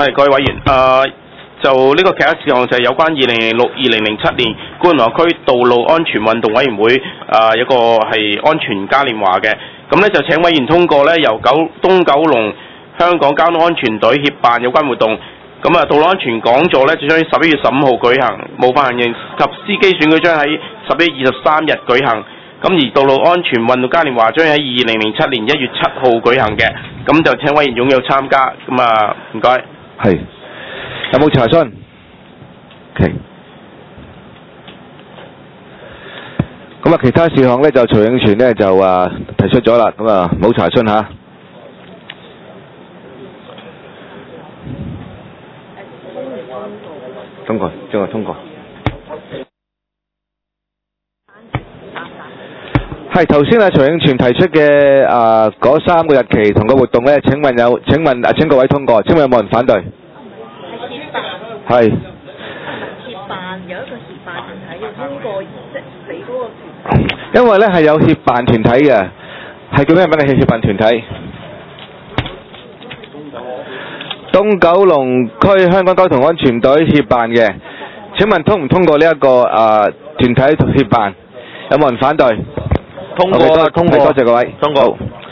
係各位委員，就呢個其他事項就係有關2006-2007年觀塘區道路安全運動委員會一個係安全嘉年華嘅，咁呢就請委員通過呢由東九龍香港交通安全隊協辦有關活動。咁道路安全講座呢就將於11月15號舉行，模範行人及司機選舉將喺11月23日舉行。咁而道路安全運動嘉年華將喺2007年1月7號舉行嘅，咁就請委員踴躍參加。咁唔該。 係。有冇查詢 ？OK。咁其他事項呢，就徐永全呢，就提出咗啦，咁冇查詢嚇。通過，通過。係頭先徐永全提出嘅嗰3個日期同個活動呢，請問各位通過，請問有冇人反對？係。協辦有一個協辦團體要通過儀式俾嗰個團體。因為呢係有協辦團體嘅，係叫咩名？係協辦團體。東九龍區香港交通安全隊協辦嘅，請問通唔通過呢一個團體協辦？有冇人反對？ 通過， 多謝各位。 通過。